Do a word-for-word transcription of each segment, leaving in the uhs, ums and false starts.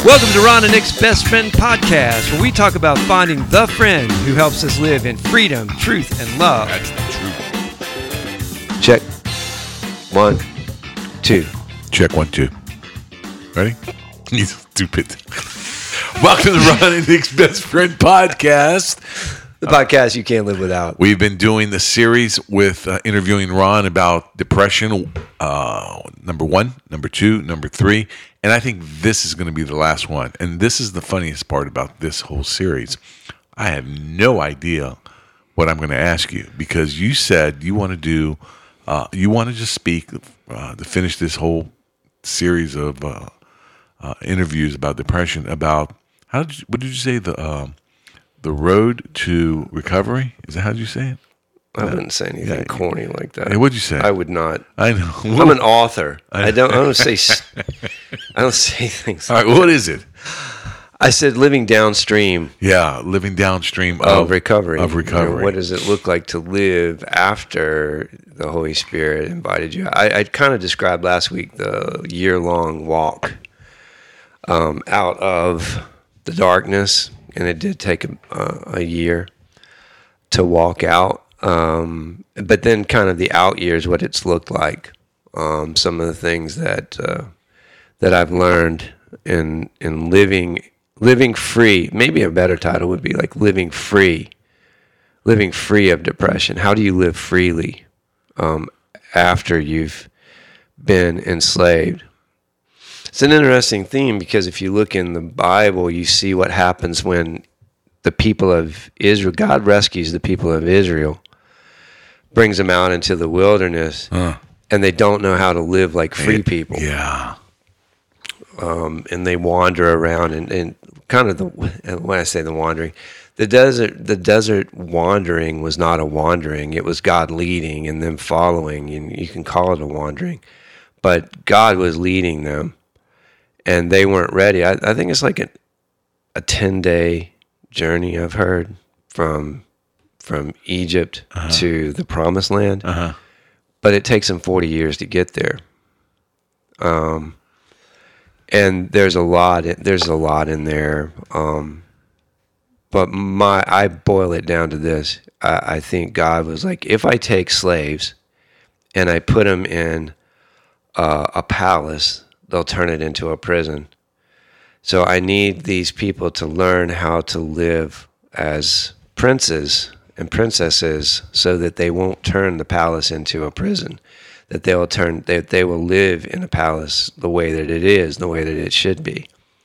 Welcome to Ron and Nick's Best Friend Podcast, where we talk about finding the friend who helps us live in freedom, truth, and love. That's the truth. Check. One, two. Check one, two. Ready? You stupid. Welcome to Ron and Nick's Best Friend Podcast. The podcast you can't live without. We've been doing the series with uh, interviewing Ron about depression, uh, number one, number two, number three, and I think this is going to be the last one. And this is the funniest part about this whole series. I have no idea what I'm going to ask you because you said you want to do, uh, you want to just speak uh, to finish this whole series of uh, uh, interviews about depression. About how did you, what did you say the um, The road to recovery? Is that how you say it? I wouldn't say anything yeah. corny like that. Hey, what'd you say? I would not. I know. I'm an author. I don't. I don't say. I don't say things. All right. What is it? I said living downstream. Yeah, living downstream of, of recovery. Of recovery. You know, what does it look like to live after the Holy Spirit invited you? I, I kind of described last week the year-long walk um, out of the darkness. And it did take a, uh, a year to walk out. Um, but then kind of the out years, what it's looked like. Um, some of the things that uh, that I've learned in in living living free. Maybe a better title would be like living free. Living free of depression. How do you live freely um, after you've been enslaved? It's an interesting theme because if you look in the Bible, you see what happens when the people of Israel, God rescues the people of Israel, brings them out into the wilderness, huh. and they don't know how to live like free people. Yeah. Um, and they wander around, and, and kind of the, when I say the wandering, the desert, the desert wandering was not a wandering. It was God leading and them following, and you can call it a wandering. But God was leading them. And they weren't ready. I, I think it's like a a ten day journey. I've heard from from Egypt uh-huh. to the Promised Land, uh-huh. but it takes them forty years to get there. Um, and there's a lot. There's a lot in there. Um, but my I boil it down to this. I, I think God was like, if I take slaves and I put them in uh, a palace, they'll turn it into a prison. So I need these people to learn how to live as princes and princesses so that they won't turn the palace into a prison, that they will turn, they, they will live in a palace the way that it is, the way that it should be.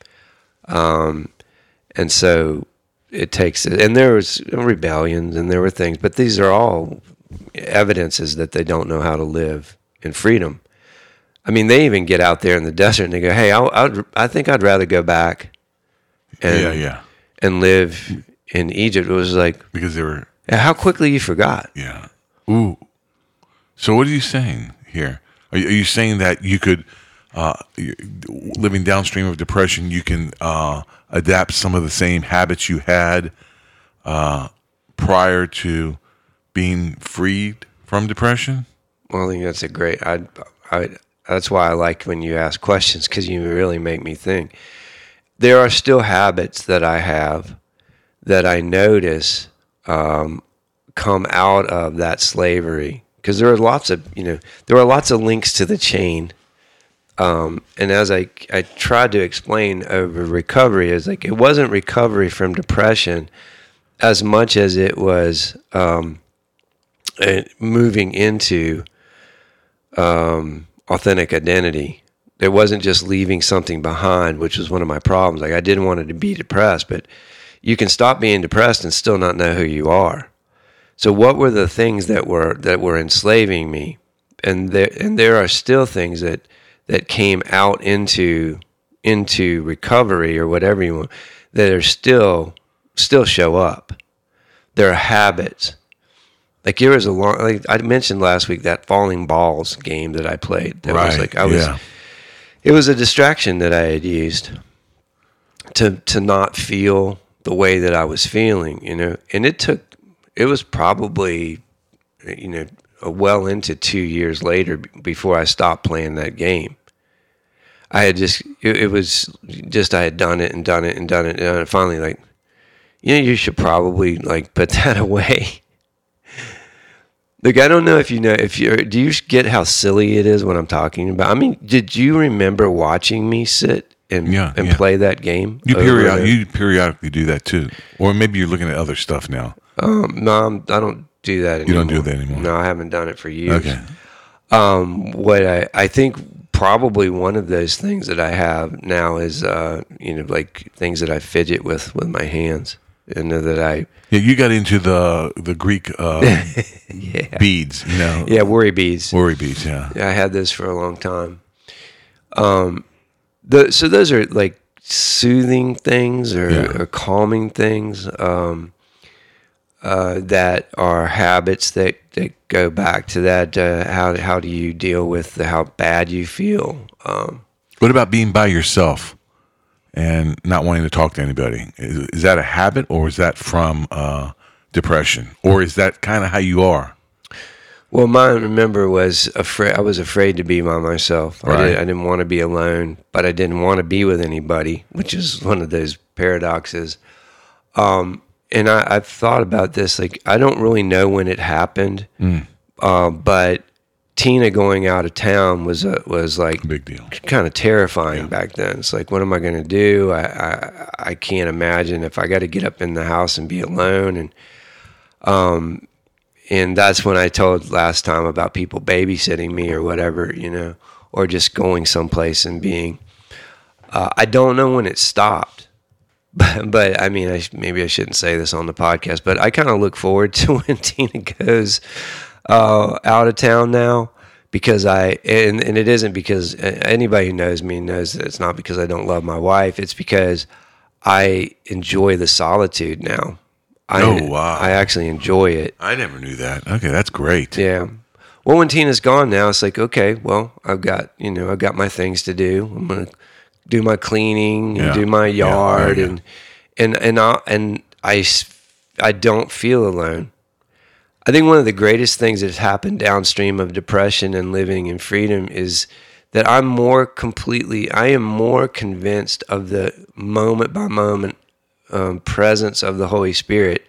Um, and so it takes, and there was rebellions and there were things, but these are all evidences that they don't know how to live in freedom. I mean, they even get out there in the desert and they go, "Hey, I I'd, I think I'd rather go back and yeah, yeah. and live in Egypt." It was like because they were how quickly you forgot. Yeah. Ooh. So what are you saying here? Are you, are you saying that you could, uh, living downstream of depression, you can uh, adapt some of the same habits you had uh, prior to being freed from depression? Well, I think that's a great. I I. That's why I like when you ask questions, because you really make me think. There are still habits that I have that I notice um, come out of that slavery, because there are lots of, you know, there are lots of links to the chain. Um, and as I, I tried to explain over recovery, is like it wasn't recovery from depression as much as it was um, moving into um, authentic identity. It wasn't just leaving something behind, which was one of my problems. Like I didn't want it to be depressed, but you can stop being depressed and still not know who you are. So what were the things that were that were enslaving me? And there and there are still things that that came out into into recovery or whatever you want that are still still show up. There are habits. Like there was a long, like I mentioned last week, that falling balls game that I played. That right. was like I was. Yeah. It was a distraction that I had used to to not feel the way that I was feeling, you know. And it took. It was probably, you know, well into two years later before I stopped playing that game. I had just, it, it was just, I had done it and done it and done it. And I finally like, you know, you should probably like put that away. Look, I don't know if you know, if you do you get how silly it is when I'm talking about? I mean, did you remember watching me sit and Yeah, and yeah. play that game? You over period, and- you periodically do that too, or maybe you're looking at other stuff now. Um, no, I'm, I don't do that anymore. You don't do that anymore? No, I haven't done it for years. Okay. Um, what I, I think probably one of those things that I have now is, uh, you know, like things that I fidget with with my hands, and that I, Yeah, you got into the the Greek uh, yeah, beads, you know. yeah, worry beads. Worry beads, yeah. I had this for a long time. Um, the so those are like soothing things or, Yeah. or calming things. Um, uh, that are habits that, that go back to that. Uh, how how do you deal with the, how bad you feel? Um, What about being by yourself and not wanting to talk to anybody? Is, is that a habit, or is that from uh, depression, or is that kind of how you are? Well, mine, remember, was afraid. I was afraid to be by myself. I, Right. did, I didn't want to be alone, but I didn't want to be with anybody, which is one of those paradoxes. Um, and I, I've thought about this. Like, I don't really know when it happened, Mm. uh, but Tina going out of town was a, was like Big deal. kind of terrifying back then. It's like, what am I going to do? I, I I can't imagine if I got to get up in the house and be alone. And um, and that's when I told last time about people babysitting me or whatever, you know, or just going someplace and being. Uh, I don't know when it stopped, but but I mean, I, maybe I shouldn't say this on the podcast, but I kind of look forward to when Tina goes uh, out of town now. Because I, and, and it isn't because anybody who knows me knows that it's not because I don't love my wife. It's because I enjoy the solitude now. I, Oh, wow. I actually enjoy it. I never knew that. Okay, that's great. Yeah. Well, when Tina's gone now, it's like, okay, well, I've got, you know, I've got my things to do. I'm going to do my cleaning and Yeah. do my Yeah. yard. Oh, yeah. And, and, and, I, and I, s- I don't feel alone. I think one of the greatest things that's happened downstream of depression and living in freedom is that I'm more completely, I am more convinced of the moment by moment um, presence of the Holy Spirit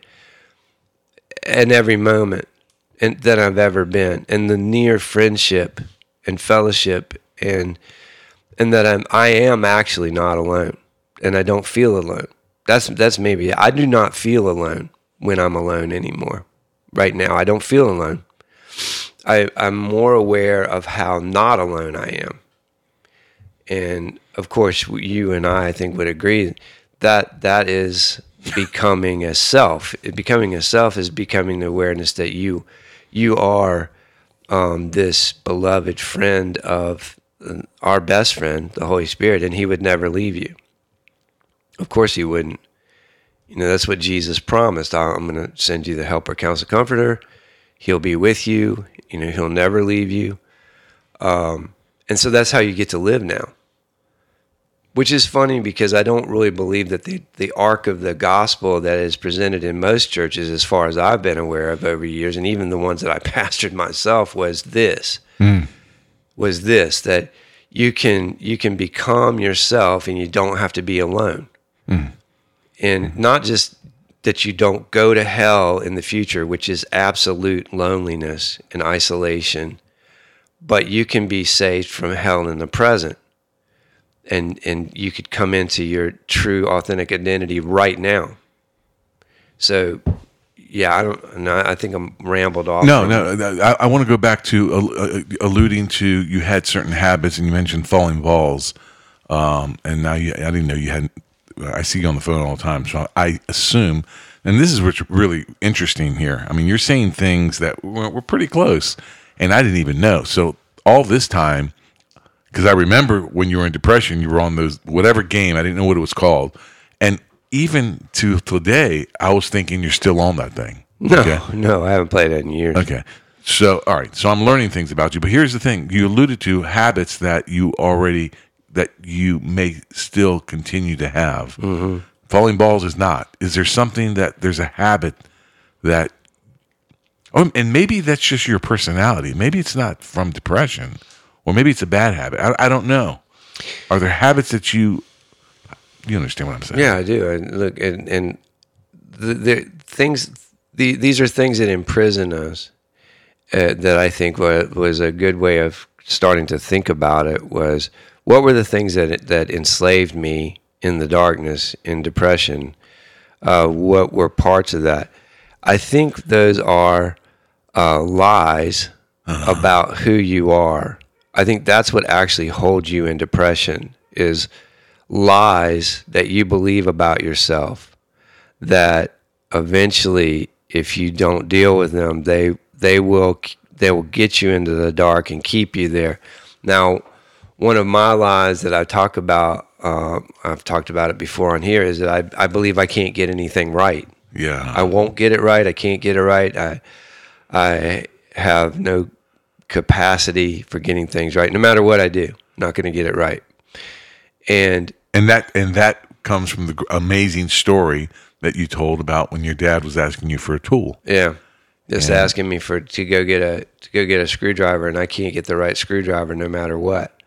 in every moment and, than I've ever been, and the near friendship and fellowship, and and that I'm I am actually not alone, and I don't feel alone. That's that's maybe I do not feel alone when I'm alone anymore. Right now, I don't feel alone. I, I'm more aware of how not alone I am. And of course, you and I, I think, would agree that that is becoming a self. Becoming a self is becoming the awareness that you you are um, this beloved friend of our best friend, the Holy Spirit, and he would never leave you. Of course he wouldn't. You know, that's what Jesus promised. I'm going to send you the helper, counselor, comforter. He'll be with you. You know, he'll never leave you. Um, and so that's how you get to live now. Which is funny because I don't really believe that the, the arc of the gospel that is presented in most churches, as far as I've been aware of over years, and even the ones that I pastored myself, was this. Mm. Was this, that you can you can become yourself and you don't have to be alone. Mm. And not just that you don't go to hell in the future, which is absolute loneliness and isolation, but you can be saved from hell in the present. And and you could come into your true, authentic identity right now. So, yeah, I don't. No, I think I'm rambled off. No, from- no. I, I want to go back to uh, alluding to you had certain habits, and you mentioned falling balls, um, and now you, I didn't know you hadn't. I see you on the phone all the time, so I assume. And this is what's really interesting here. I mean, you're saying things that were, were pretty close, and I didn't even know. So all this time, because I remember when you were in depression, you were on those whatever game. I didn't know what it was called, and even to today, I was thinking you're still on that thing. No, Okay? no, I haven't played it in years. Okay. So, all right. So I'm learning things about you. But here's the thing. You alluded to habits that you already, that you may still continue to have. Mm-hmm. Falling balls is not. Is there something that, there's a habit that, oh, and maybe that's just your personality. Maybe it's not from depression. Or maybe it's a bad habit. I, I don't know. Are there habits that you you understand what I'm saying? Yeah, I do. And look, and and the, the things the, these are things that imprison us. Uh, that I think was, was a good way of starting to think about it. Was what were the things that that enslaved me in the darkness, in depression? Uh, what were parts of that? I think those are uh, lies uh-huh. about who you are. I think that's what actually holds you in depression, is lies that you believe about yourself, that eventually, if you don't deal with them, they they will they will get you into the dark and keep you there. Now, one of my lies that I talk about, uh, I've talked about it before on here, is that I, I believe I can't get anything right. Yeah, I won't get it right. I can't get it right. I I have no capacity for getting things right. No matter what I do, I'm not going to get it right. And and that and that comes from the amazing story that you told about when your dad was asking you for a tool. Yeah, just and, asking me for to go get a to go get a screwdriver, and I can't get the right screwdriver no matter what.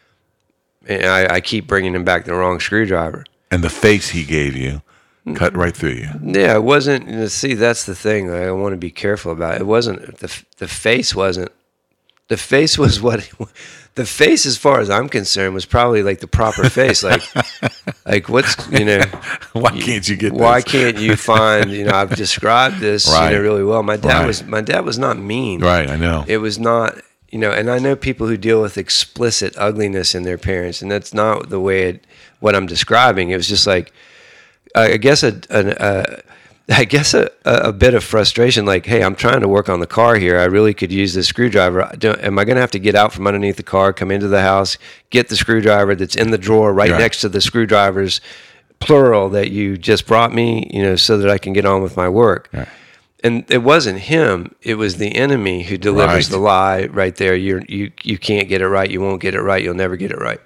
And I, I keep bringing him back the wrong screwdriver. And the face he gave you cut right through you. Yeah, it wasn't. See, that's the thing that I want to be careful about. It wasn't the the face wasn't. The face was what. The face, as far as I'm concerned, was probably like the proper face. Like, like what's you know? Why can't you get? Why this? can't you find? You know, I've described this right. you know really well. My dad right. was my dad was not mean. Right, I know. It was not. You know, and I know people who deal with explicit ugliness in their parents, and that's not the way it, what I'm describing. It was just like, I guess a, a, a I guess a, a bit of frustration. Like, hey, I'm trying to work on the car here. I really could use this screwdriver. Don't, am I going to have to get out from underneath the car, come into the house, get the screwdriver that's in the drawer right yeah. next to the screwdrivers, plural, that you just brought me, you know, so that I can get on with my work. Yeah. And it wasn't him; it was the enemy who delivers right. the lie right there. You you you can't get it right. You won't get it right. You'll never get it right.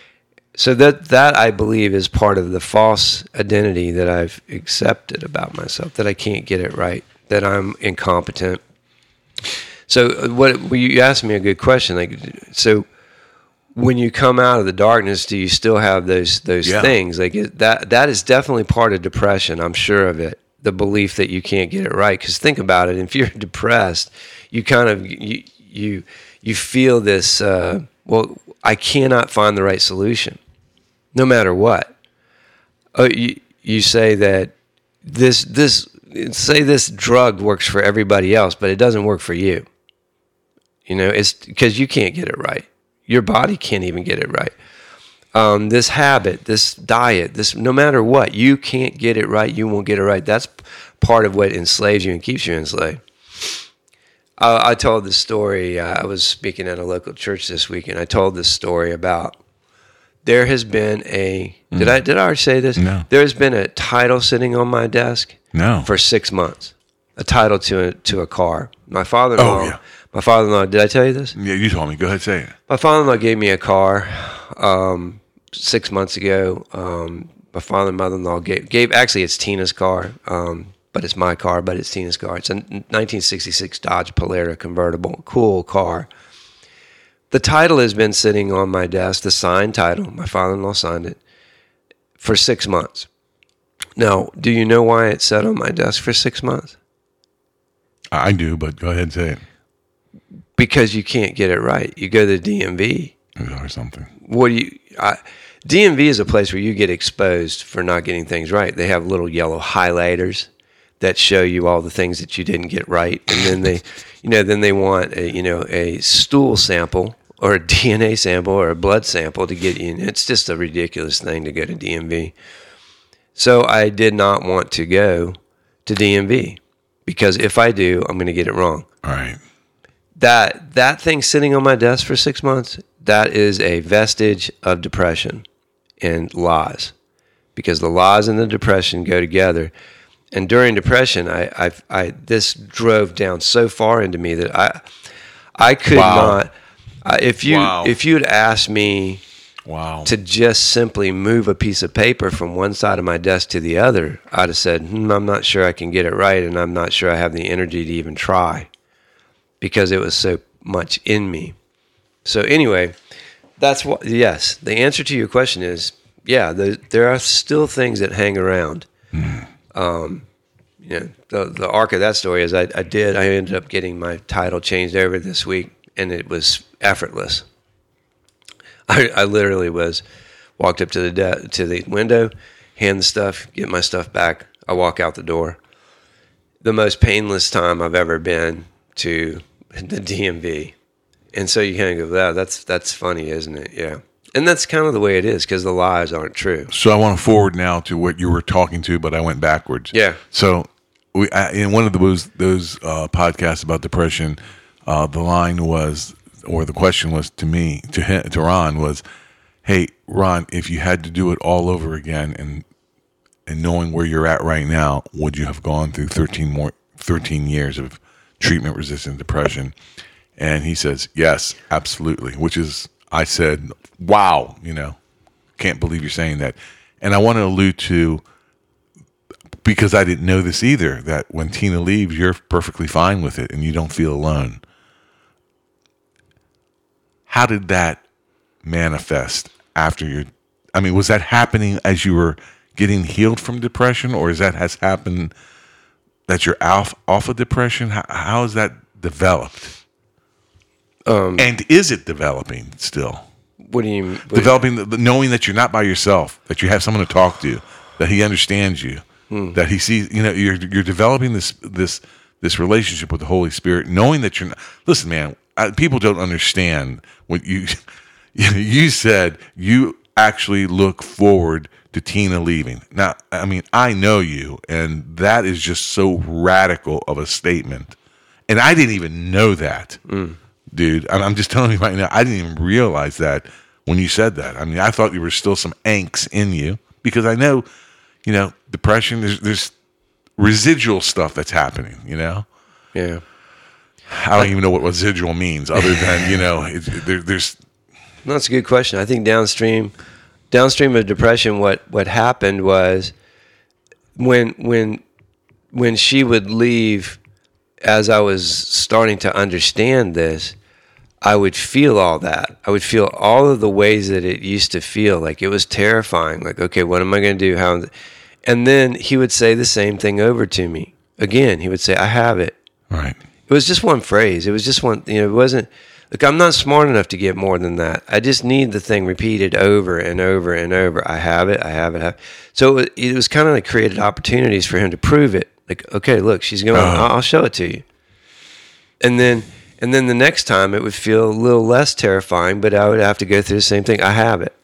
So that that I believe is part of the false identity that I've accepted about myself, that I can't get it right, that I'm incompetent. So what well, you asked me a good question. Like, so when you come out of the darkness, do you still have those those yeah. things? Like that that is definitely part of depression. I'm sure of it. The belief that you can't get it right. Because think about it, if you're depressed, you kind of you you you feel this. Uh, well, I cannot find the right solution, no matter what. Oh, you you say that this this say this drug works for everybody else, but it doesn't work for you. You know, it's because you can't get it right. Your body can't even get it right. Um, this habit, this diet, this no matter what, you can't get it right. You won't get it right. That's part of what enslaves you and keeps you enslaved. I, I told this story. Uh, I was speaking at a local church this week, and I told this story about there has been a. Mm. Did I did I already say this? No. There has been a title sitting on my desk. No. For six months, a title to a, to a car. My father-in-law. Oh, yeah. My father-in-law. Did I tell you this? Yeah, you told me. Go ahead, say it. My father-in-law gave me a car. Um, six months ago, um, my father and mother-in-law gave, gave, actually it's Tina's car, um, but it's my car, but it's Tina's car. It's a nineteen sixty-six Dodge Polara convertible, cool car. The title has been sitting on my desk, the signed title, my father-in-law signed it, for six months. Now, do you know why it sat on my desk for six months? I do, but go ahead and say it. Because you can't get it right. You go to the D M V. Or something. What do you? I, D M V is a place where you get exposed for not getting things right. They have little yellow highlighters that show you all the things that you didn't get right, and then they, you know, then they want a, you know, a stool sample or a D N A sample or a blood sample to get you in. It's just a ridiculous thing to go to D M V. So I did not want to go to D M V because if I do, I'm going to get it wrong. All right. That that thing sitting on my desk for six months, that is a vestige of depression and lies, because the lies and the depression go together. And during depression, I, I, I this drove down so far into me that I, I could wow. not. I, if you wow. if you had asked me, wow. to just simply move a piece of paper from one side of my desk to the other, I'd have said, hmm, I'm not sure I can get it right, and I'm not sure I have the energy to even try, because it was so much in me. So anyway, That's what. Yes, the answer to your question is yeah. The, there are still things that hang around. Mm. Um, you know, the the arc of that story is I, I did. I ended up getting my title changed over this week, and it was effortless. I, I literally was walked up to the de- to the window, hand the stuff, get my stuff back. I walk out the door. The most painless time I've ever been to the D M V. And so you kind of go, wow, that's that's funny, isn't it? Yeah. And that's kind of the way it is because the lies aren't true. So I want to forward now to what you were talking to, but I went backwards. Yeah. So we I, in one of those those uh, podcasts about depression, uh, the line was, or the question was to me, to him, to Ron was, hey, Ron, if you had to do it all over again and and knowing where you're at right now, would you have gone through thirteen more thirteen years of treatment-resistant depression? And he says, yes, absolutely, which is, I said, wow, you know, can't believe you're saying that. And I want to allude to, because I didn't know this either, that when Tina leaves, you're perfectly fine with it and you don't feel alone. How did that manifest after you? I mean, was that happening as you were getting healed from depression, or is that has happened that you're off, off of depression? How, how is that developed? Um, and is it developing still? What do you what developing? Do you, the, knowing that you're not by yourself, that you have someone to talk to, that he understands you, hmm. that he sees. You know, you're you're developing this this this relationship with the Holy Spirit, knowing that you're not. Listen, man, I, people don't understand what you you said. You actually look forward to Tina leaving. Now, I mean, I know you, and that is just so radical of a statement, and I didn't even know that. Mm. Dude, I'm just telling you right now, I didn't even realize that when you said that. I mean, I thought there was still some angst in you because I know, you know, depression, there's, there's residual stuff that's happening, you know? Yeah. I don't even know what residual means other than, you know, it, there, there's... No, that's a good question. I think downstream, downstream of depression, what, what happened was when, when, when she would leave, as I was starting to understand this, I would feel all that. I would feel all of the ways that it used to feel. Like it was terrifying. Like, okay, what am I going to do? How? And then he would say the same thing over to me. Again, he would say, I have it. Right. It was just one phrase. It was just one, you know, it wasn't, look, I'm not smart enough to get more than that. I just need the thing repeated over and over and over. I have it. I have it. I have it. So it, it was kind of like created opportunities for him to prove it. Like, okay, look, she's going, uh-huh. I'll show it to you. And then, and then the next time it would feel a little less terrifying, but I would have to go through the same thing. I have it.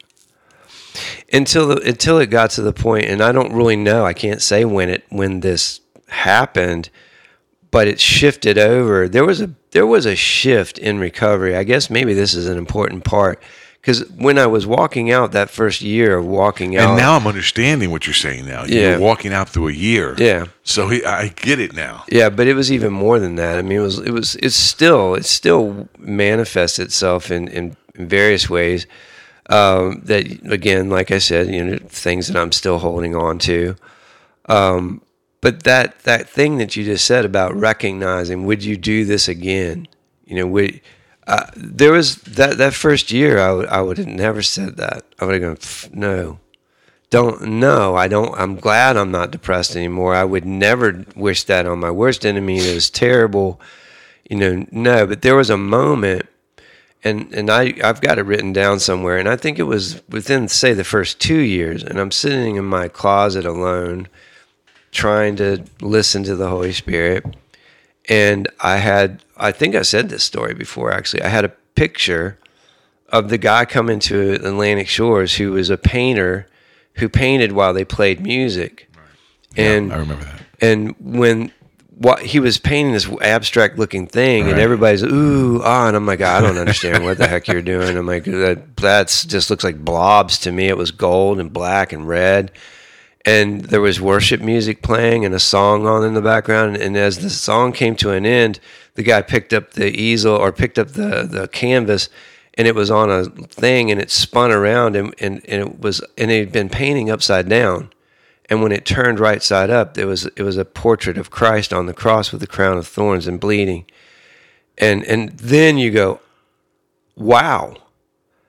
Until the, until it got to the point, and I don't really know, I can't say when it, when this happened, but it shifted over. There was a, there was a shift in recovery. I guess maybe this is an important part. Because when I was walking out that first year of walking out, and now I'm understanding what you're saying. Now yeah. you're walking out through a year, yeah. So he, I get it now. Yeah, but it was even more than that. I mean, it was, it was, it's still, it still manifests itself in, in, in various ways. Um, that again, like I said, you know, things that I'm still holding on to. Um, but that that thing that you just said about recognizing, would you do this again? You know, would Uh, there was that, that first year I would I would have never said that. I would have gone, no, don't, no, I don't, I'm glad I'm not depressed anymore. I would never wish that on my worst enemy. It was terrible, you know, no, but there was a moment, and, and I, I've got it written down somewhere, and I think it was within, say, the first two years, and I'm sitting in my closet alone, trying to listen to the Holy Spirit. And I had, I think I said this story before, actually. I had a picture of the guy coming to Atlantic Shores who was a painter who painted while they played music. Right. And yeah, I remember that. And when what he was painting this abstract looking thing, right. and everybody's, ooh, ah, and I'm like, I don't understand what the heck you're doing. I'm like, that that's just looks like blobs to me. It was gold and black and red. And there was worship music playing and a song on in the background. And as the song came to an end, the guy picked up the easel or picked up the, the canvas, and it was on a thing, and it spun around, and, and, and it was and it had been painting upside down. And when it turned right side up, there was it was a portrait of Christ on the cross with the crown of thorns and bleeding. And and then you go, wow.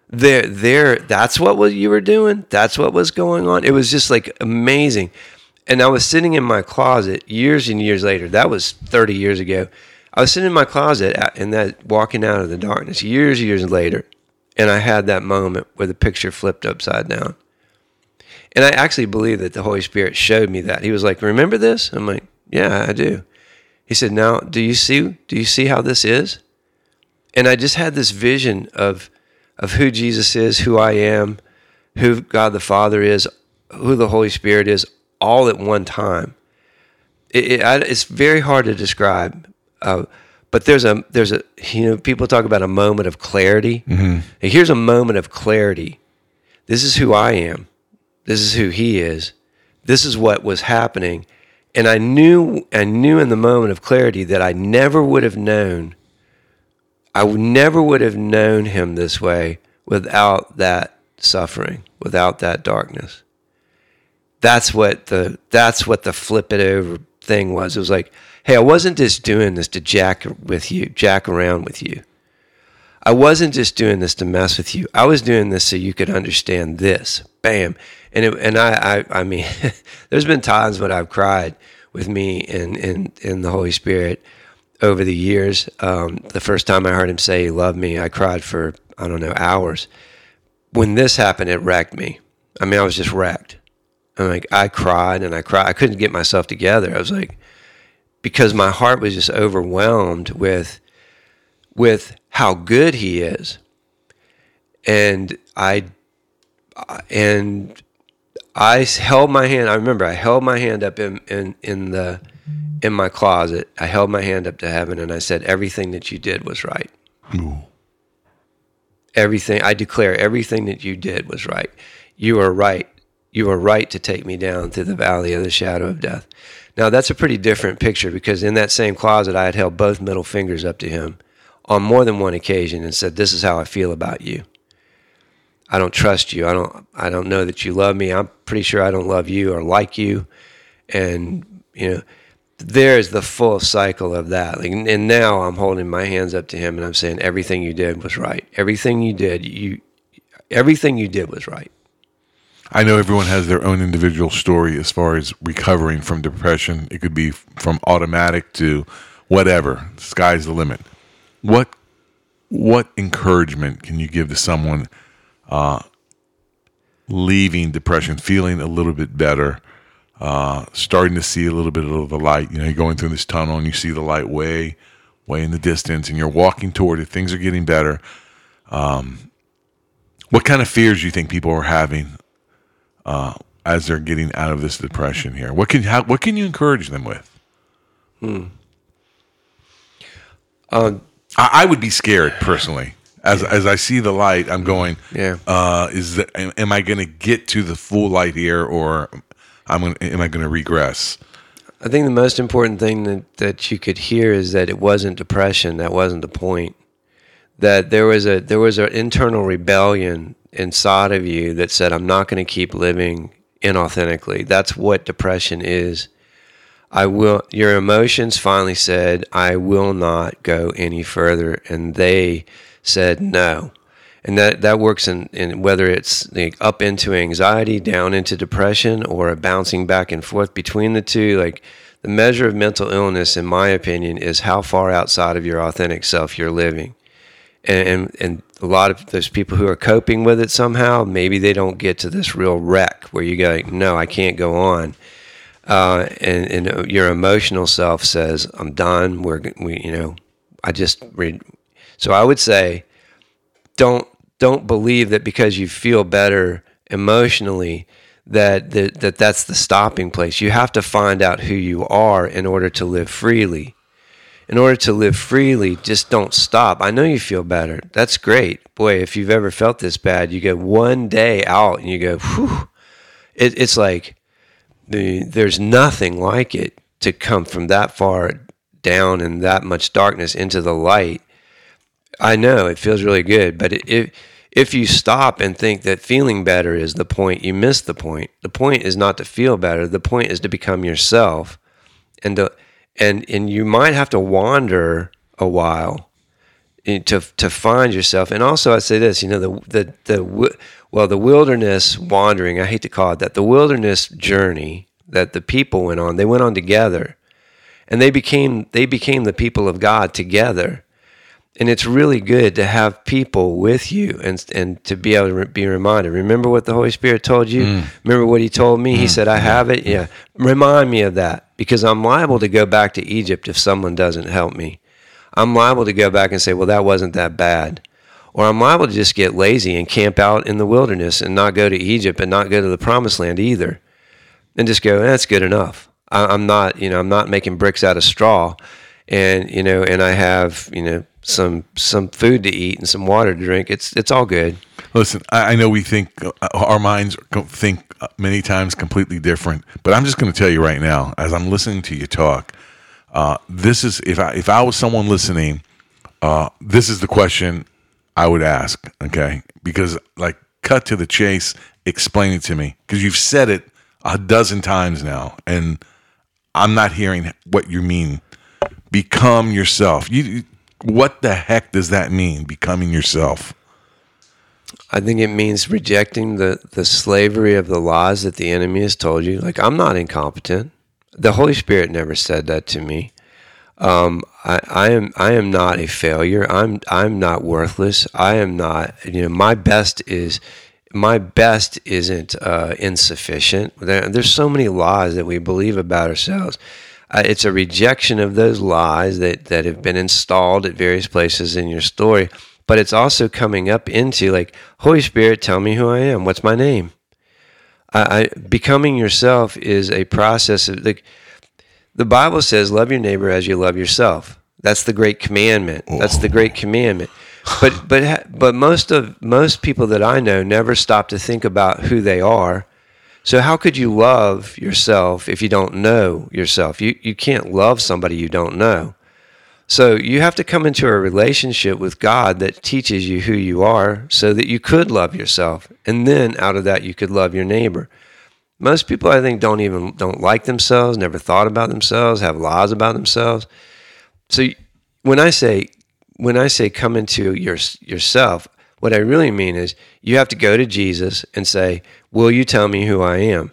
There, there. That's what was you were doing. That's what was going on. It was just like amazing. And I was sitting in my closet years and years later. That was thirty years ago. I was sitting in my closet and that walking out of the darkness years, years later, and I had that moment where the picture flipped upside down. And I actually believe that the Holy Spirit showed me that. He was like, "Remember this?" I'm like, "Yeah, I do." He said, "Now, do you see? Do you see how this is?" And I just had this vision of. of who Jesus is, who I am, who God the Father is, who the Holy Spirit is, all at one time. It, it, I, it's very hard to describe, uh, but there's a there's a you know people talk about a moment of clarity. Mm-hmm. And here's a moment of clarity. This is who I am. This is who He is. This is what was happening, and I knew I knew in the moment of clarity that I never would have known. I never would have known Him this way without that suffering, without that darkness. That's what the that's what the flip it over thing was. It was like, hey, I wasn't just doing this to jack with you, jack around with you. I wasn't just doing this to mess with you. I was doing this so you could understand this. Bam. And it, and I, I I mean, there's been times when I've cried with me in in in the Holy Spirit. Over the years, um, the first time I heard Him say He loved me, I cried for, I don't know, hours. When this happened, it wrecked me. I mean, I was just wrecked. I'm like, I cried and I cried. I couldn't get myself together. I was like, because my heart was just overwhelmed with, with how good He is. And I, and I held my hand. I remember I held my hand up in, in, in the, in my closet. I held my hand up to heaven and I said, everything that you did was right. Ooh. Everything, I declare everything that you did was right. You are right. You are right to take me down through the valley of the shadow of death. Now that's a pretty different picture because in that same closet, I had held both middle fingers up to Him on more than one occasion and said, this is how I feel about you. I don't trust you. I don't, I don't know that you love me. I'm pretty sure I don't love you or like you. And, you know, there's the full cycle of that. Like, and now I'm holding my hands up to Him and I'm saying, everything you did was right. Everything you did, you, everything you did was right. I know everyone has their own individual story as far as recovering from depression. It could be from automatic to whatever. Sky's the limit. What, what encouragement can you give to someone uh, leaving depression, feeling a little bit better, Uh, starting to see a little bit of the light? You know, you're going through this tunnel and you see the light way, way in the distance and you're walking toward it. Things are getting better. Um, what kind of fears do you think people are having uh, as they're getting out of this depression here? What can how, what can you encourage them with? Hmm. Um, I, I would be scared personally. As yeah. as I see the light, I'm going, yeah. uh, is that, am I going to get to the full light here, or I'm gonna, am I going to regress? I think the most important thing that, that you could hear is that it wasn't depression. That wasn't the point. That there was a there was an internal rebellion inside of you that said, I'm not going to keep living inauthentically. That's what depression is. I will. Your emotions finally said, I will not go any further, and they said no. And that, that works in, in whether it's like up into anxiety, down into depression, or a bouncing back and forth between the two. Like the measure of mental illness, in my opinion, is how far outside of your authentic self you're living. And, and, and a lot of those people who are coping with it somehow, maybe they don't get to this real wreck where you go, like, no, I can't go on. Uh, and, and your emotional self says, I'm done. We're, we, you know, I just read. So I would say, don't, don't believe that because you feel better emotionally that, that, that that's the stopping place. You have to find out who you are in order to live freely. In order to live freely, just don't stop. I know you feel better. That's great. Boy, if you've ever felt this bad, you go one day out and you go, whew. It, it's like, The, there's nothing like it to come from that far down and that much darkness into the light. I know it feels really good, but if if you stop and think that feeling better is the point, you miss the point. The point is not to feel better. The point is to become yourself, and to, and and you might have to wander a while. to to find yourself. And also, I say this, you know, the the the well, the wilderness wandering. I hate to call it that. The wilderness journey that the people went on. They went on together, and they became they became the people of God together. And it's really good to have people with you and and to be able to be reminded. Remember what the Holy Spirit told you? Mm. Remember what he told me? Mm. He said, I have it. Yeah. Remind me of that, because I'm liable to go back to Egypt if someone doesn't help me. I'm liable to go back and say, well, that wasn't that bad. Or I'm liable to just get lazy and camp out in the wilderness and not go to Egypt and not go to the promised land either. And just go, that's good enough. I, I'm not, you know, I'm not making bricks out of straw. And, you know, and I have, you know, some some food to eat and some water to drink. It's it's all good. Listen, I, I know we think uh, our minds think many times completely different, but I'm just going to tell you right now, as I'm listening to you talk, uh, this is if I if I was someone listening, uh, this is the question I would ask. Okay, because like cut to the chase, explain it to me, because you've said it a dozen times now, and I'm not hearing what you mean. Become yourself. You. What the heck does that mean, becoming yourself? I think it means rejecting the, the slavery of the lies that the enemy has told you. Like, I'm not incompetent. The Holy Spirit never said that to me. Um, I, I am I am not a failure. I'm I'm not worthless. I am not, you know, my best is my best isn't uh, insufficient. There, there's so many lies that we believe about ourselves. Uh, it's a rejection of those lies that, that have been installed at various places in your story, but it's also coming up into like, Holy Spirit, tell me who I am. What's my name? I, I becoming yourself is a process of like the Bible says, love your neighbor as you love yourself. That's the great commandment. Oh. That's the great commandment. But but but most of most people that I know never stop to think about who they are. So how could you love yourself if you don't know yourself? You you can't love somebody you don't know. So you have to come into a relationship with God that teaches you who you are so that you could love yourself. And then out of that, you could love your neighbor. Most people, I think, don't even don't like themselves, never thought about themselves, have lies about themselves. So when I say when I say come into your yourself, what I really mean is you have to go to Jesus and say, will you tell me who I am?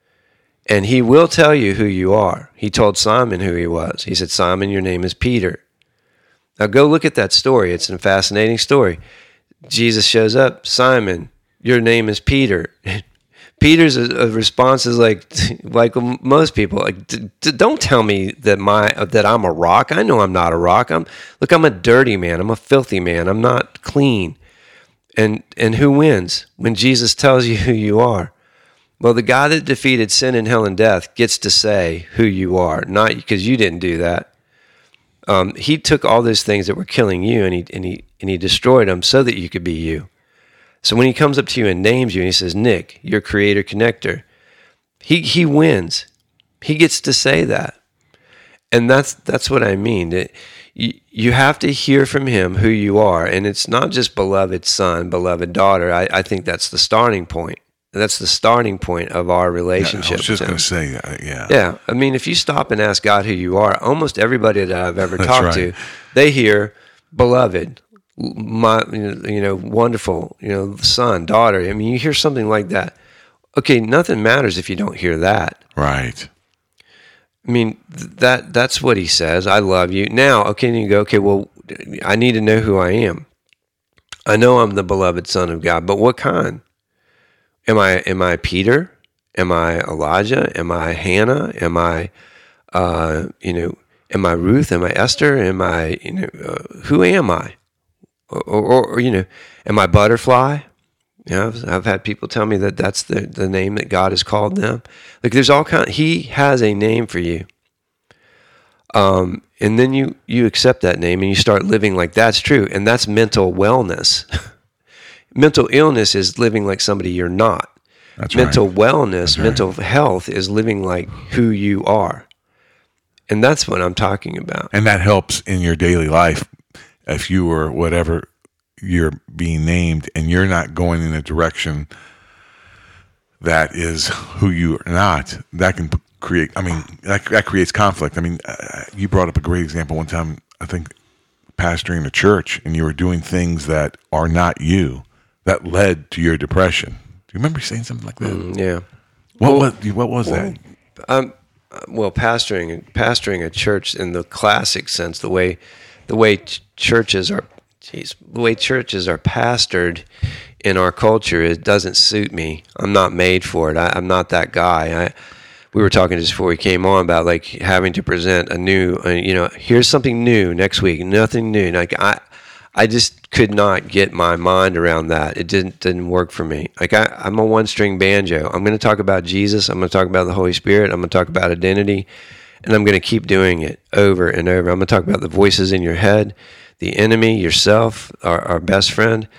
And he will tell you who you are. He told Simon who he was. He said, Simon, your name is Peter. Now go look at that story. It's a fascinating story. Jesus shows up, Simon, your name is Peter. Peter's a, a response is like, like most people, like, d- d- don't tell me that my that I'm a rock. I know I'm not a rock. I'm look, I'm a dirty man. I'm a filthy man. I'm not clean. And and who wins when Jesus tells you who you are? Well, the guy that defeated sin and hell and death gets to say who you are, not because you didn't do that. Um, he took all those things that were killing you, and he and he and he destroyed them so that you could be you. So when he comes up to you and names you, and he says, "Nick, your creator connector," he he wins. He gets to say that, and that's that's what I mean. It, You, you have to hear from him who you are. And it's not just beloved son, beloved daughter. I, I think that's the starting point. That's the starting point of our relationship. Yeah, I was just going to say that, yeah. Yeah. I mean, if you stop and ask God who you are, almost everybody that I've ever That's talked right. to, they hear beloved, my, you know, wonderful, you know, son, daughter. I mean, you hear something like that. Okay, nothing matters if you don't hear that. Right. I mean, that that's what he says. I love you. Now, okay, and you go, okay, well, I need to know who I am. I know I'm the beloved son of God, but what kind? Am I am I Peter? Am I Elijah? Am I Hannah? Am I, uh, you know, am I Ruth? Am I Esther? Am I, you know, uh, who am I? Or, or, or, you know, am I Butterfly? You know, I've, I've had people tell me that that's the, the name that God has called them. Like there's all kind. He has a name for you, um, and then you you accept that name and you start living like that's true, and that's mental wellness. Mental illness is living like somebody you're not. That's mental right. wellness, That's mental right. health is living like who you are, and that's what I'm talking about. And that helps in your daily life if you or whatever you're being named and you're not going in a direction that is who you are not. That can create, I mean, that, that creates conflict. I mean, uh, you brought up a great example one time. I think pastoring a church and you were doing things that are not you that led to your depression. Do you remember saying something like that? Mm, yeah. What well, was what was well, that? Um, well, pastoring pastoring a church in the classic sense, the way the way ch- churches are, geez, the way churches are pastored in our culture, it doesn't suit me. I'm not made for it. I, I'm not that guy. I, we were talking just before we came on about like having to present a new, uh, you know, here's something new next week, nothing new. Like I, I just could not get my mind around that. It didn't didn't work for me. Like I, I'm a one string banjo. I'm going to talk about Jesus. I'm going to talk about the Holy Spirit. I'm going to talk about identity, and I'm going to keep doing it over and over. I'm going to talk about the voices in your head, the enemy, yourself, our, our best friend.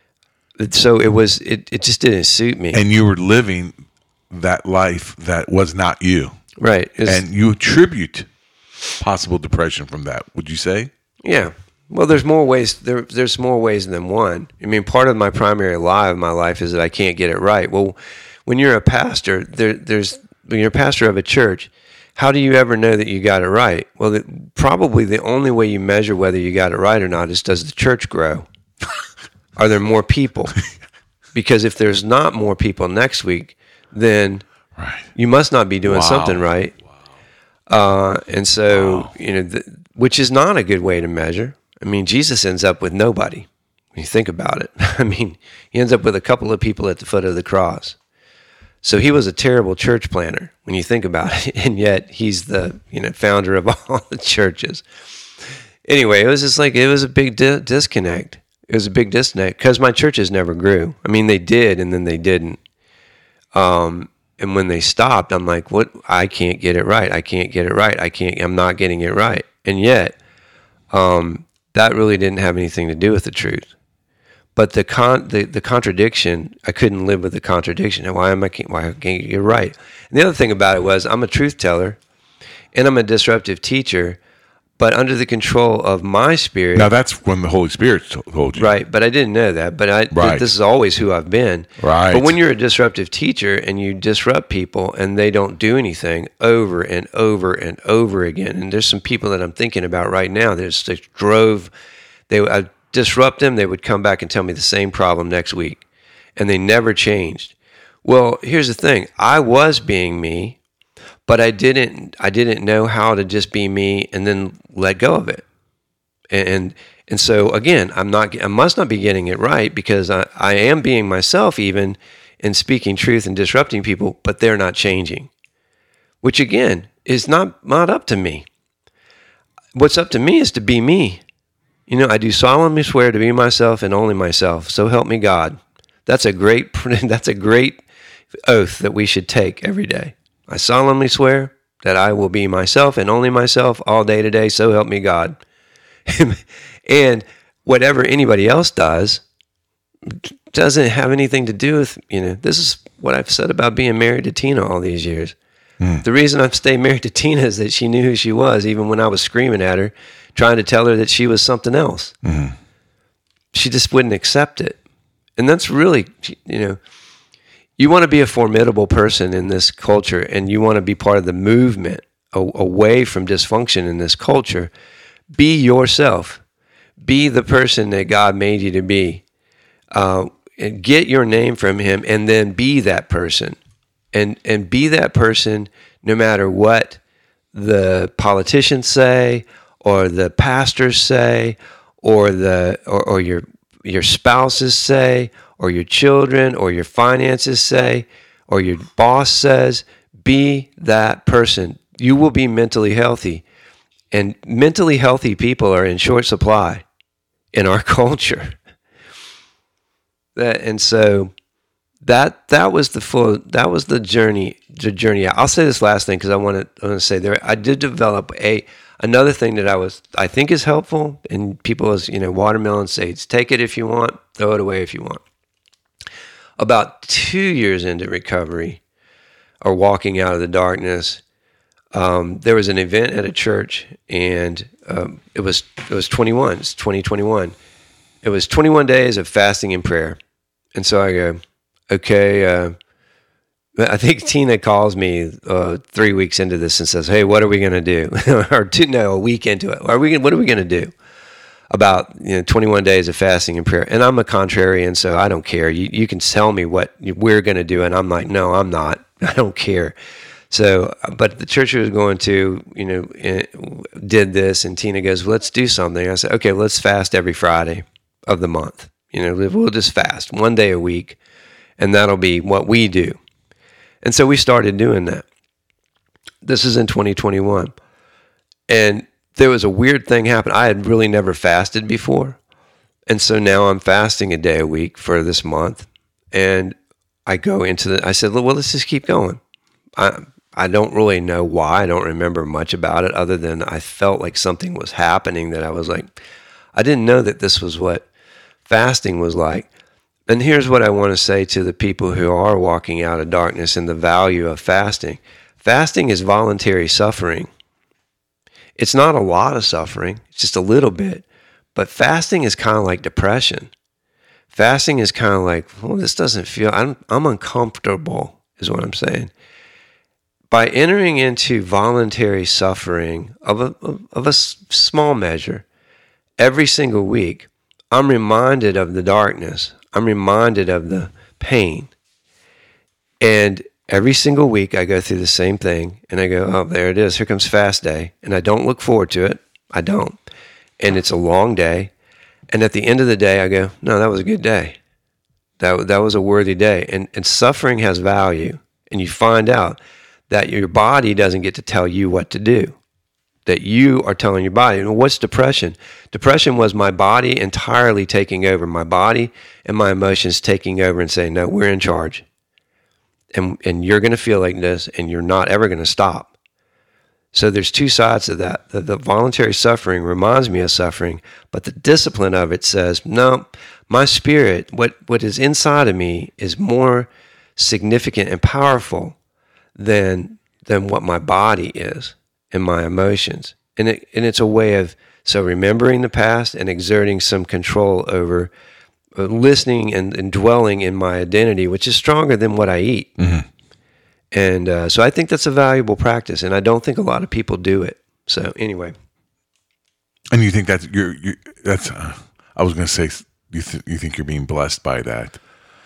So it was. It, it just didn't suit me. And you were living that life that was not you, right? And you attribute possible depression from that. Would you say? Yeah. Well, there's more ways. There, there's more ways than one. I mean, part of my primary lie of my life is that I can't get it right. Well, when you're a pastor, there, there's when you're a pastor of a church, how do you ever know that you got it right? Well, the, probably the only way you measure whether you got it right or not is, does the church grow? Are there more people? Because if there's not more people next week, then right. you must not be doing wow. something right. Wow. Uh, and so, wow. you know, the, which is not a good way to measure. I mean, Jesus ends up with nobody when you think about it. I mean, he ends up with a couple of people at the foot of the cross. So he was a terrible church planner when you think about it, and yet he's the, you know, founder of all the churches. Anyway, it was just like, it was a big di- disconnect. It was a big disconnect because my churches never grew. I mean, they did, and then they didn't. Um, and when they stopped, I'm like, what? I can't get it right. I can't get it right. I can't, I'm not getting it right. And yet, um, that really didn't have anything to do with the truth. But the con, the, the contradiction, I couldn't live with the contradiction. Why am I, why can't I get it right? And the other thing about it was, I'm a truth teller, and I'm a disruptive teacher, but under the control of my spirit. Now that's when the Holy Spirit told you. Right, but I didn't know that. But I, right. this is always who I've been. Right. But when you're a disruptive teacher and you disrupt people and they don't do anything over and over and over again, and there's some people that I'm thinking about right now that just drove, they I disrupt them, they would come back and tell me the same problem next week, and they never changed. Well, here's the thing. I was being me. But I didn't. I didn't know how to just be me and then let go of it. And and so again, I'm not. I must not be getting it right because I, I am being myself even in speaking truth and disrupting people, but they're not changing. Which again is not not up to me. What's up to me is to be me. You know, I do solemnly swear to be myself and only myself. So help me God. That's a great. That's a great oath that we should take every day. I solemnly swear that I will be myself and only myself all day today, so help me God. And whatever anybody else does doesn't have anything to do with, you know, this is what I've said about being married to Tina all these years. Mm. The reason I've stayed married to Tina is that she knew who she was, even when I was screaming at her, trying to tell her that she was something else. Mm. She just wouldn't accept it. And that's really, you know, you want to be a formidable person in this culture, and you want to be part of the movement away from dysfunction in this culture. Be yourself. Be the person that God made you to be. Uh, and get your name from him, and then be that person. And and be that person no matter what the politicians say, or the pastors say, or the or, or your your spouses say, or your children, or your finances say, or your boss says. Be that person. You will be mentally healthy. And mentally healthy people are in short supply in our culture. That and so that that was the full that was the journey the journey. I'll say this last thing because I want to I want to say there I did develop a another thing that I was I think is helpful, and people as you know watermelon seeds, take it if you want, throw it away if you want. About two years into recovery, or walking out of the darkness, um, there was an event at a church, and um, it was it was twenty-one. It's twenty twenty-one. It was twenty-one days of fasting and prayer, and so I go, okay. Uh, I think Tina calls me uh, three weeks into this and says, "Hey, what are we going to do?" or two, no, a week into it. Are we? What are we going to do? about you know twenty-one days of fasting and prayer. And I'm a contrarian, so I don't care. You you can tell me what we're going to do, and I'm like, no, I'm not. I don't care. So, but the church I was going to, you know, did this, and Tina goes, well, let's do something. I said, okay, let's fast every Friday of the month. You know, we'll just fast one day a week, and that'll be what we do. And so we started doing that. This is in twenty twenty-one. And there was a weird thing happen. I had really never fasted before. And so now I'm fasting a day a week for this month. And I go into the, I said, well, let's just keep going. I I don't really know why. I don't remember much about it other than I felt like something was happening that I was like, I didn't know that this was what fasting was like. And here's what I want to say to the people who are walking out of darkness and the value of fasting. Fasting is voluntary suffering. It's not a lot of suffering, it's just a little bit. But fasting is kind of like depression. Fasting is kind of like, well, this doesn't feel, I'm, I'm uncomfortable, is what I'm saying. By entering into voluntary suffering of a, of a small measure, every single week, I'm reminded of the darkness. I'm reminded of the pain. And every single week I go through the same thing and I go, oh, there it is. Here comes fast day. And I don't look forward to it. I don't. And it's a long day. And at the end of the day, I go, no, that was a good day. That, that was a worthy day. And, and suffering has value. And you find out that your body doesn't get to tell you what to do. That you are telling your body. And what's depression? Depression was my body entirely taking over. My body and my emotions taking over and saying, no, we're in charge. And and you're going to feel like this, and you're not ever going to stop. So there's two sides to that. The, the voluntary suffering reminds me of suffering, but the discipline of it says, no, my spirit, what, what is inside of me is more significant and powerful than than what my body is and my emotions. And it and it's a way of, so remembering the past and exerting some control over listening and, and dwelling in my identity, which is stronger than what I eat. Mm-hmm. And uh, so I think that's a valuable practice, and I don't think a lot of people do it. So anyway. And you think that's, you're, you're that's, uh, I was going to say, you, th- you think you're being blessed by that.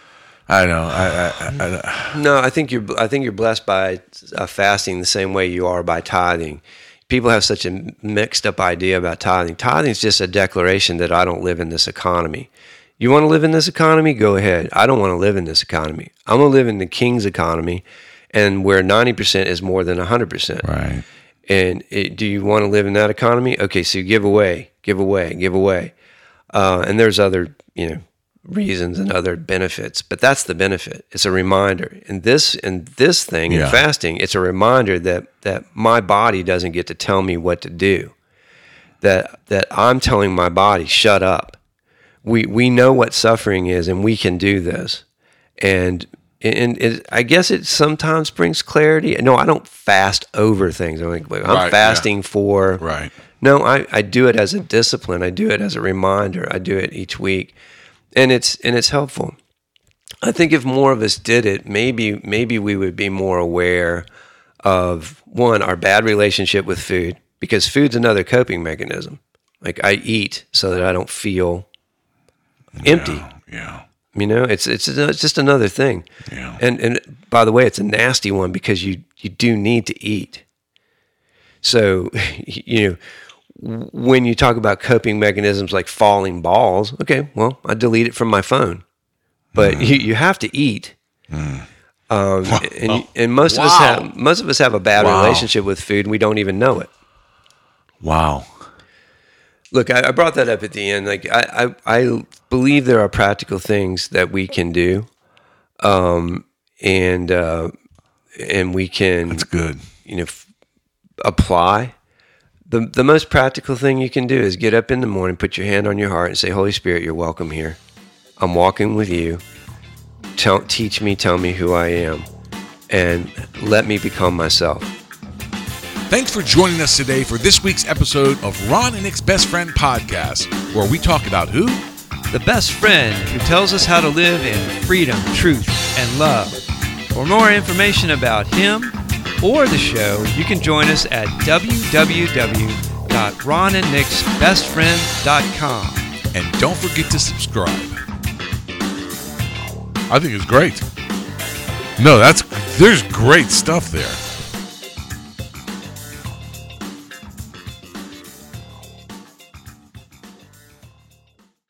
I don't know. I, I, I, I, no, I think you're, I think you're blessed by uh, fasting the same way you are by tithing. People have such a mixed up idea about tithing. Tithing is just a declaration that I don't live in this economy. You want to live in this economy? Go ahead. I don't want to live in this economy. I'm going to live in the king's economy, and where ninety percent is more than one hundred percent. Right. And it, do you want to live in that economy? Okay, so you give away, give away, give away. Uh, and there's other, you know, reasons and other benefits, but that's the benefit. It's a reminder. And this and this thing in yeah. fasting, it's a reminder that that my body doesn't get to tell me what to do. That that I'm telling my body, shut up. We we know what suffering is, and we can do this. And and it, I guess it sometimes brings clarity. No, I don't fast over things. I'm like, I'm right, fasting yeah. for. Right. No, I, I do it as a discipline. I do it as a reminder. I do it each week, and it's and it's helpful. I think if more of us did it, maybe maybe we would be more aware of, one, our bad relationship with food, because food's another coping mechanism. Like, I eat so that I don't feel empty. Yeah. yeah. You know, it's it's it's just another thing. Yeah. And and by the way, it's a nasty one because you you do need to eat. So, you know, when you talk about coping mechanisms like falling balls, okay, well, I delete it from my phone. But mm. you, you have to eat. Mm. Um, and, and most wow. of us have most of us have a bad wow. relationship with food, and we don't even know it. Wow. Look, I, I brought that up at the end. Like, I, I, I believe there are practical things that we can do, um, and uh, and we can. That's good. You know, f- apply. the The most practical thing you can do is get up in the morning, put your hand on your heart, and say, "Holy Spirit, you're welcome here. I'm walking with you. Tell, teach me, tell me who I am, and let me become myself." Thanks for joining us today for this week's episode of Ron and Nick's Best Friend Podcast, where we talk about who? The best friend who tells us how to live in freedom, truth, and love. For more information about him or the show, you can join us at w w w dot ron and nick's best friend dot com. And don't forget to subscribe. I think it's great. No, that's there's great stuff there.